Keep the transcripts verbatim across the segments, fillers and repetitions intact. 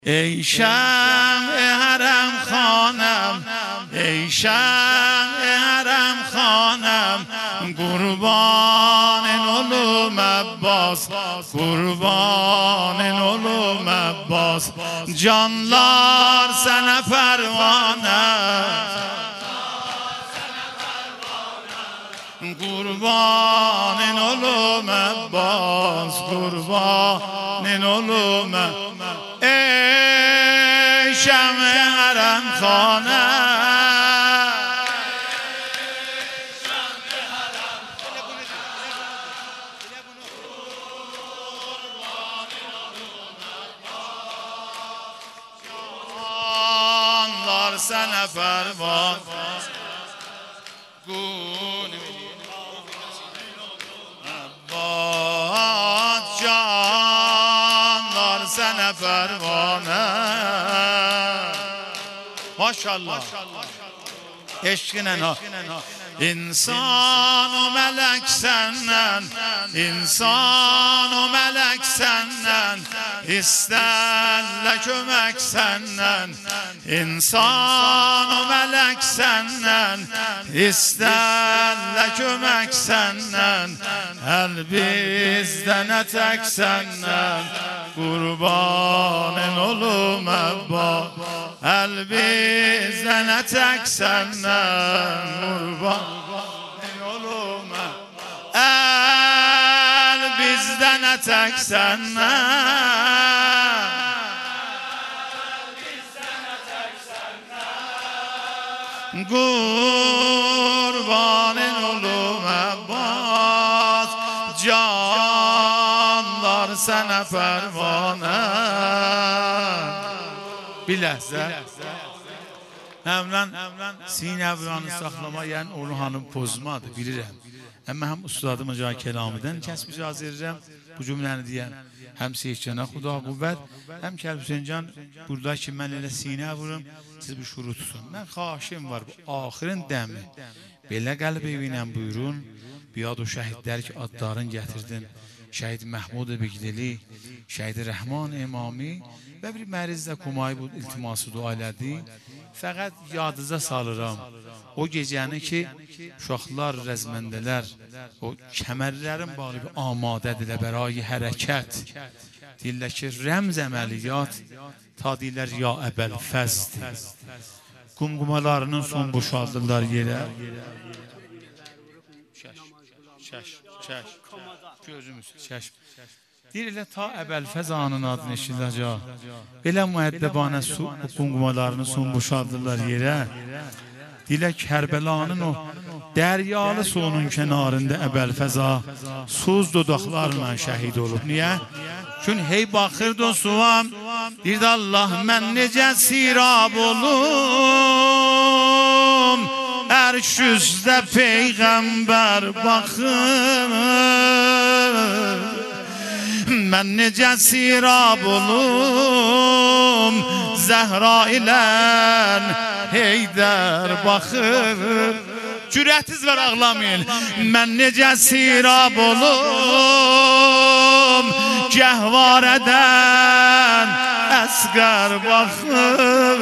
ای شمع حرم خانم، ای شمع حرم خانم، قربان علوم عباس، قربان علوم عباس، جانلار سن پروانه، قربان علوم عباس، قربان علوم ای شمع حرم خانه. جانلار سن پروان گون عباس، جانلار سن پروانه. ماشاءالله عشقینن ها. انسان و ملک سنن، انسان و ملک سنن، استلک و مک سنن، انسان و ملک سنن، استلک و مک سنن، البیزدنتک سنن، قربان علوم عباس، البیزدنتک سنن، قربان علوم البیزدنتک سنن، قربان علوم عباس، جانلار سن پروانه. bir ləhzə Həmrən Sinəvranı saxlamayən Ulu xanım pozmadır, bilirəm. Amma həm ustadıma cay kəlamıdan kəsb icazə edirəm bu cümləni deyəm. Həm Seyidcana Xuda qüvvət, həm Kərb Hüseyncan burada ki, mən elə sinə vurum, siz bir şuru tutun. Mən xahişim var, bu axirin dəmi. Belə qəlb evinə buyurun, biyad o şəhidlər ki, adlarını gətirdin. Şəhid Məhmud Bigdeli, Şəhid Rəhman İmami və bir mərizlə Kumay bu iltiması dua elədi. Fəqət yadınıza salıram, o gecəni ki, uşaqlar, rəzməndələr, o kəmərlərin bağlı bir amadədirlər bərayi hərəkət. Deyirlər ki, rəmz əməliyyat, ta deyirlər ya əbəl-fəzdir. Qumqumalarının son boşaldırlar yerə. Çəş, çəş, gözümüz, çəşm. Deyirlər, ta əbəl-fəz anın adını eşidəcək. Belə müəddəbanə su, qumqumalarını son boşaldırlar yerə. Deyirlər, Kərbəlanın o dəryalı suyunun kənarında əbəl-fəza suz dodaqlarla şəhid olub. Niyə? Çünki hey baxırdı o suam, deyirdi, Allah, mən necə sirab olum, ərş üstə Peyğəmbər baxır, mən necə sirab olum, Zəhra ilən Heydər baxır. Cürətiz var, ağlamayın. Mən necə sirab olum, Gəhvarədən Əsqər baxır.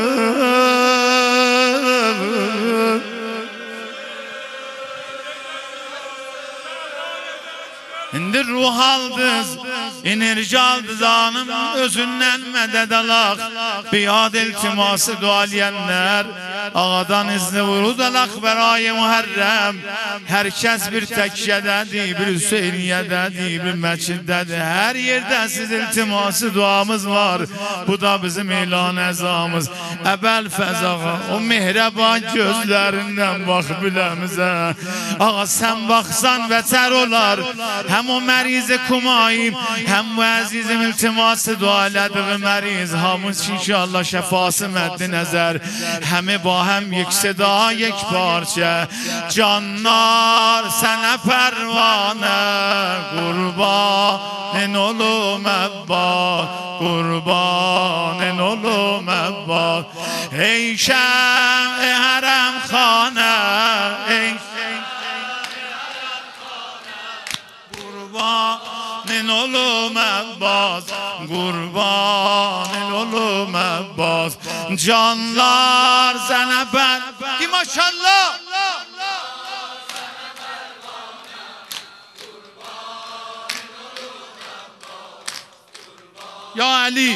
İndi ruh aldız, enerji aldız anım, özündən mədəd alaq. Biyad iltiması dualiyənlər, ağadan izni vurud alaq bərayi mühərrəm. Hər kəs bir təkkədədir, bir Hüseyniyədədir, bir məkiddədir. Hər yerdə siz iltiması duamız var. Bu da bizim elan əzamız. Əbəl-fəz ağa, o mehrəban gözlərindən bax biləmizə. Ağa, sən baxsan vətər olar, həm o məriz Kumayim, həm bu əzizim iltiması dua elədiği məriz, hamız ki inşallah şəfası məddi nəzər, həmi ba həm yek seda, yek parça, canlar sənə pərvanə, qurbanın olum Əbbas, qurbanın olum Əbbas, ey şəm-i hərəm xanə, ey قربان العلوم عباس قربان العلوم عباس canlar sana ben ki maşallah ya Ali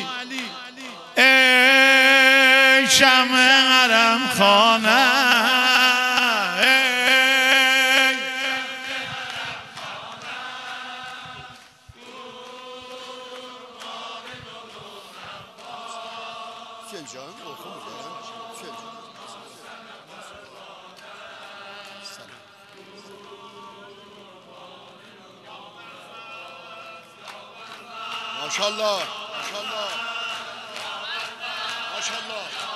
ey şam-ı harem khane Söyleyeceğim, okumayacağım. Söyleyeceğim. Maşallah, maşallah. Maşallah.